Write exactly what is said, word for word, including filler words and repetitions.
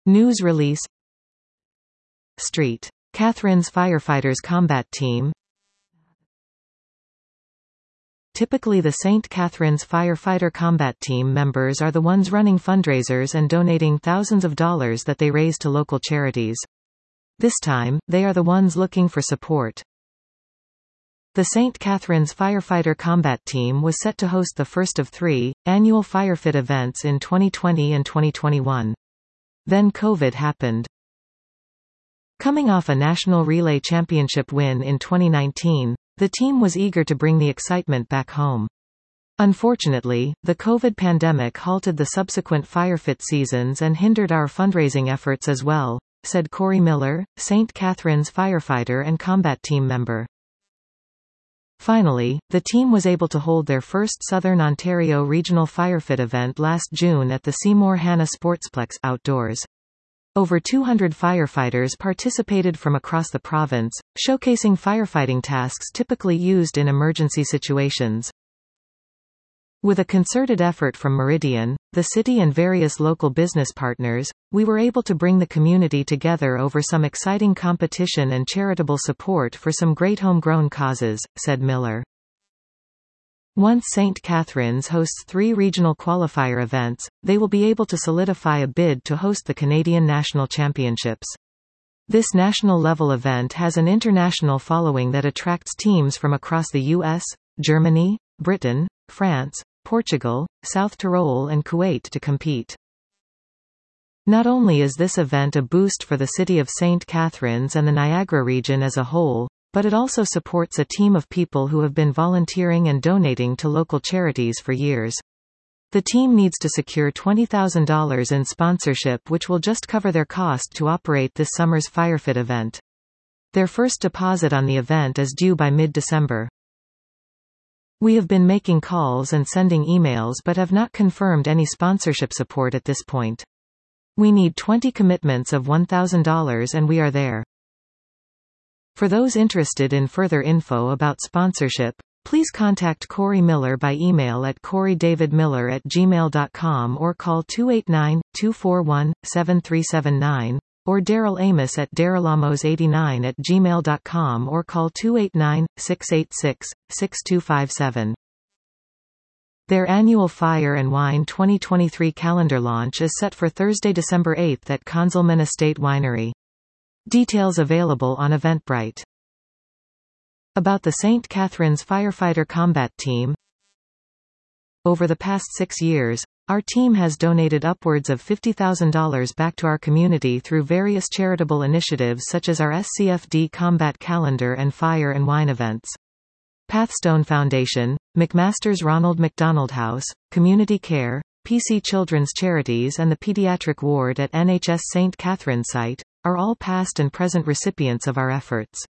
News release. Saint Catharines Firefighters Combat Team. Typically the Saint Catharines Firefighter Combat Team members are the ones running fundraisers and donating thousands of dollars that they raise to local charities. This time, they are the ones looking for support. The Saint Catharines Firefighter Combat Team was set to host the first of three annual Firefit events in twenty twenty and twenty twenty-one. Then COVID happened. Coming off a national relay championship win in twenty nineteen, the team was eager to bring the excitement back home. Unfortunately, the COVID pandemic halted the subsequent Firefit seasons and hindered our fundraising efforts as well, said Corey Miller, Saint Catharines firefighter and combat team member. Finally, the team was able to hold their first Southern Ontario Regional Firefit event last June at the Seymour Hanna Sportsplex outdoors. Over two hundred firefighters participated from across the province, showcasing firefighting tasks typically used in emergency situations. With a concerted effort from Meridian, the city and various local business partners, we were able to bring the community together over some exciting competition and charitable support for some great homegrown causes, said Miller. Once Saint Catharines hosts three regional qualifier events, they will be able to solidify a bid to host the Canadian National Championships. This national-level event has an international following that attracts teams from across the U S, Germany, Britain, France, Portugal, South Tyrol and Kuwait to compete. Not only is this event a boost for the city of Saint Catharines and the Niagara region as a whole, but it also supports a team of people who have been volunteering and donating to local charities for years. The team needs to secure twenty thousand dollars in sponsorship, which will just cover their cost to operate this summer's Firefit event. Their first deposit on the event is due by mid-December. We have been making calls and sending emails but have not confirmed any sponsorship support at this point. We need twenty commitments of one thousand dollars and we are there. For those interested in further info about sponsorship, please contact Corey Miller by email at corey david miller at gmail dot com or call two eight nine, two four one, seven three seven nine, or Daryl Amos at darylamos eighty-nine at gmail dot com or call two eight nine, six eight six, six two five seven. Their annual Fire and Wine twenty twenty-three calendar launch is set for Thursday, December eighth at Conzelman Estate Winery. Details available on Eventbrite. About the Saint Catharines Firefighter Combat Team. Over the past six years, our team has donated upwards of fifty thousand dollars back to our community through various charitable initiatives such as our S C F D Combat Calendar and Fire and Wine events. Pathstone Foundation, McMaster's Ronald McDonald House, Community Care, P C Children's Charities and the Pediatric Ward at N H S Saint Catharines site, are all past and present recipients of our efforts.